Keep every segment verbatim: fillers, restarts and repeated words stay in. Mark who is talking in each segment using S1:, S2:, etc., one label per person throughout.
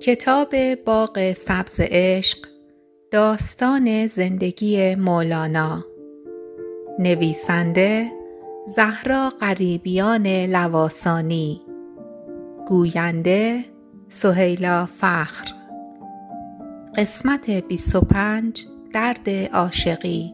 S1: کتاب باغ سبز عشق، داستان زندگی مولانا. نویسنده زهرا غریبیان لواسانی. گوینده سهیلا فخر. قسمت بیست و پنج. درد عاشقی.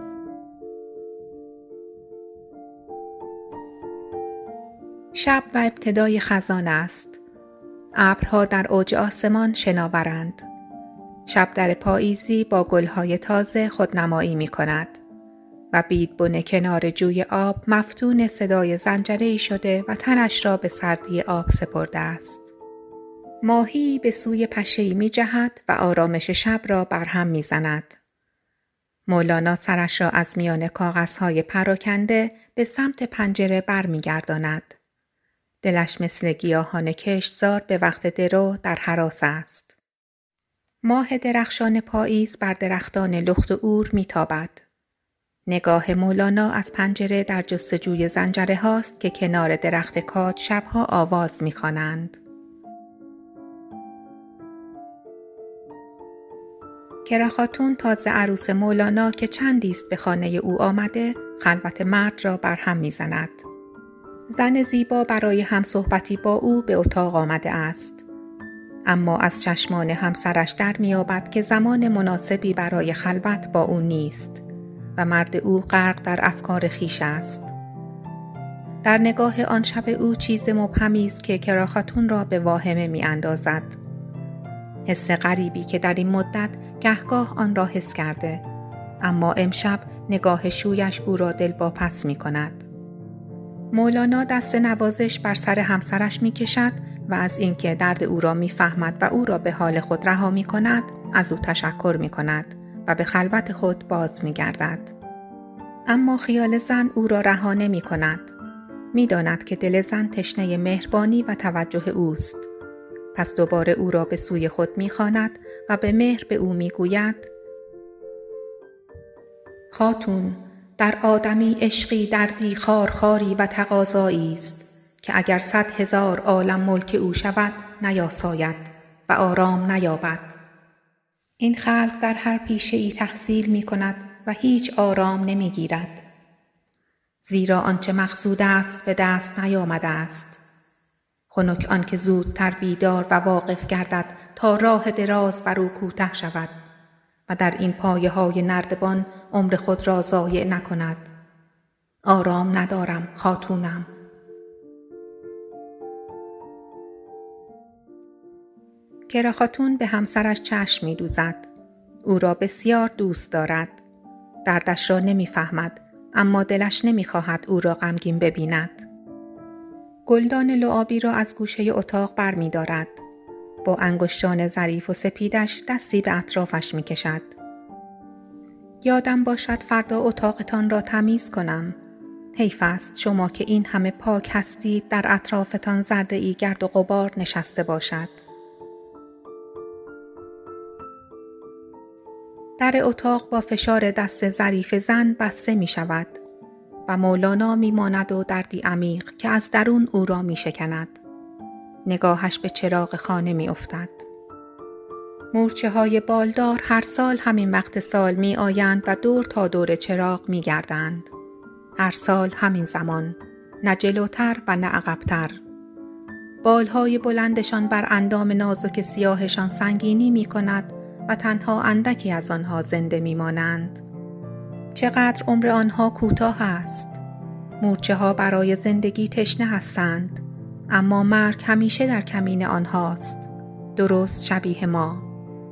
S1: شب و ابتدای خزان است. ابرها در اوج آسمان شناورند. شب در پاییزی با گلهای تازه خودنمایی می کند و بیدبن کنار جوی آب مفتون صدای زنجره‌ای شده و تنش را به سردی آب سپرده است. ماهی به سوی پشه‌ای می جهد و آرامش شب را برهم می زند. مولانا سرش را از میان کاغذهای پراکنده به سمت پنجره بر می گرداند. دلش مثل گیاهان کشتزار به وقت درو در هراس است. ماه درخشان پاییز بر درختان لخت و عور میتابد. نگاه مولانا از پنجره در جستجوی زنجره هاست که کنار درخت کاج شبها آواز میخوانند. کرا خاتون تازه عروس مولانا که چندیست به خانه او آمده، خلوت مرد را برهم میزند. زن زیبا برای همصحبتی با او به اتاق آمده است. اما از چشمان همسرش در می‌یابد که زمان مناسبی برای خلوت با او نیست و مرد او غرق در افکار خویش است. در نگاه آن شب او چیز مبهمی است که کرا خاتون را به واهمه می‌اندازد. حس غریبی که در این مدت گهگاه آن را حس کرده، اما امشب نگاه شویش او را دلواپس می‌کند. مولانا دست نوازش بر سر همسرش می کشد و از اینکه درد او را می فهمد و او را به حال خود رها می کند از او تشکر می کند و به خلوت خود باز می گردد. اما خیال زن او را رها نمی کند. می داند که دل زن تشنه مهربانی و توجه اوست. پس دوباره او را به سوی خود می خواند و به مهر به او می گوید: خاتون، در آدمی عشقی دردی خارخاری و تقاضایی است که اگر صد هزار عالم ملک او شود نیاساید و آرام نیابد. این خلق در هر پیشه ای تحصیل می کند و هیچ آرام نمی گیرد. زیرا آنچه مقصود است به دست نیامده است. خنک آن که زودتر بیدار و واقف گردد تا راه دراز بر او کوته شود و در این پایه های نردبان عمر خود را ضایع نکند. آرام ندارم خاتونم. کرا خاتون به همسرش چشم می دوزد. او را بسیار دوست دارد. دردش را نمی فهمد، اما دلش نمی خواهد او را غمگین ببیند. گلدان لعابی را از گوشه اتاق بر می دارد. با انگشتان ظریف و سپیدش دستی به اطرافش می کشد. یادم باشد فردا اتاقتان را تمیز کنم. حیف است شما که این همه پاک هستید در اطرافتان ذره‌ای گرد و غبار نشسته باشد. در اتاق با فشار دست ظریف زن بسته می شود و مولانا می ماند و دردی عمیق که از درون او را می شکند. نگاهش به چراغ خانه می افتد. مورچه های بالدار هر سال همین وقت سال می آیند و دور تا دور چراغ می گردند. هر سال همین زمان، نه جلوتر و نه عقبتر. بالهای بلندشان بر اندام نازک سیاهشان سنگینی می کند و تنها اندکی از آنها زنده می مانند. چقدر عمر آنها کوتاه است. مورچه ها برای زندگی تشنه هستند، اما مرگ همیشه در کمین آنهاست. درست شبیه ما.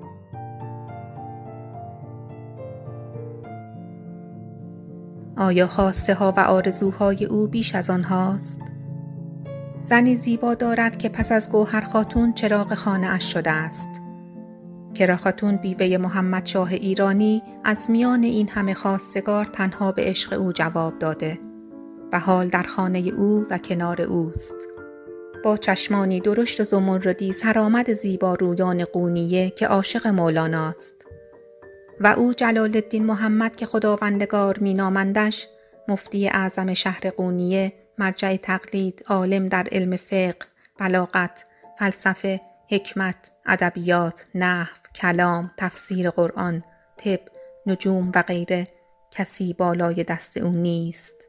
S1: آیا خواسته ها و آرزوهای او بیش از آنهاست؟ زنی زیبا دارد که پس از گوهر خاتون چراغ خانه اش شده است. کرا خاتون بیوه محمد شاه ایرانی از میان این همه خواستگار تنها به عشق او جواب داده و حال در خانه او و کنار اوست. با چشمانی درشت و زمردی سرآمد زیبا رویان قونیه که عاشق مولاناست و او جلال الدین محمد که خداوندگار می نامندش، مفتی اعظم شهر قونیه، مرجع تقلید، عالم در علم فقه، بلاغت، فلسفه، حکمت، ادبیات، نحو، کلام، تفسیر قرآن، طب، نجوم و غیره کسی بالای دست او نیست.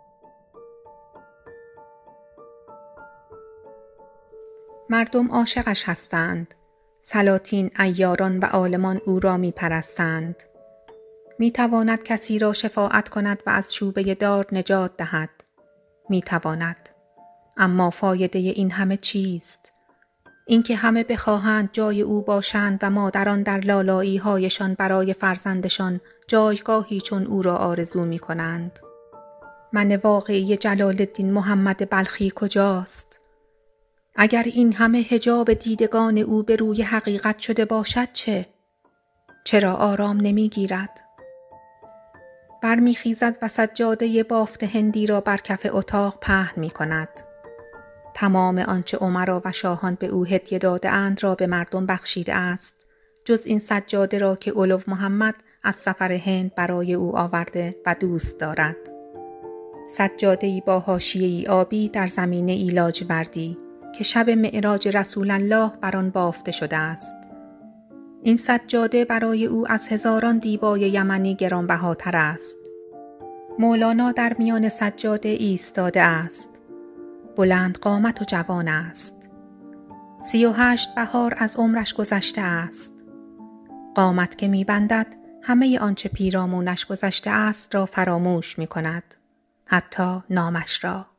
S1: مردم عاشقش هستند. سلاطین، عیاران و عالمان او را می پرستند. می تواند کسی را شفاعت کند و از چوبه دار نجات دهد. می تواند. اما فایده این همه چیست؟ اینکه همه بخواهند جای او باشند و مادران در لالایی هایشان برای فرزندشان جایگاهی چون او را آرزو می کنند. من واقعی جلال الدین محمد بلخی کجاست؟ اگر این همه حجاب دیدگان او به روی حقیقت شده باشد چه؟ چرا آرام نمی گیرد؟ برمی خیزد و سجاده بافت هندی را بر کف اتاق پهن می کند. تمام آنچه امرا و شاهان به او هدیه داده اند را به مردم بخشیده است، جز این سجاده را که اولو محمد از سفر هند برای او آورده و دوست دارد. سجاده‌ای با حاشیه‌ای آبی در زمینه‌ای لاجوردی که شب معراج رسول الله بر آن بافته شده است. این سجاده برای او از هزاران دیبای یمنی گرانبهاتر است. مولانا در میان سجاده ایستاده است. بلند قامت و جوان است. سی و هشت بهار از عمرش گذشته است. قامت که می بندد همه آنچه پیرامونش گذشته است را فراموش می کند. حتی نامش را.